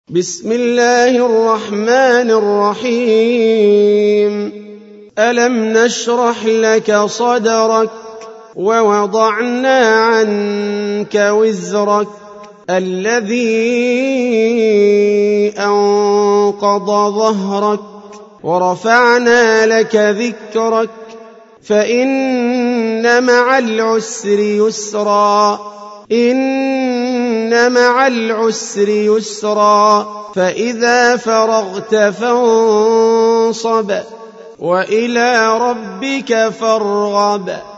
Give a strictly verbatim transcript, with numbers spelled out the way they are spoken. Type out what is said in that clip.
بسم الله الرحمن الرحيم ألم نشرح لك صدرك ووضعنا عنك وزرك الذي أنقض ظهرك ورفعنا لك ذكرك فإن مع العسر يسرا إن مع العسر يسرا فإذا فرغت فانصب وإلى ربك فارغب.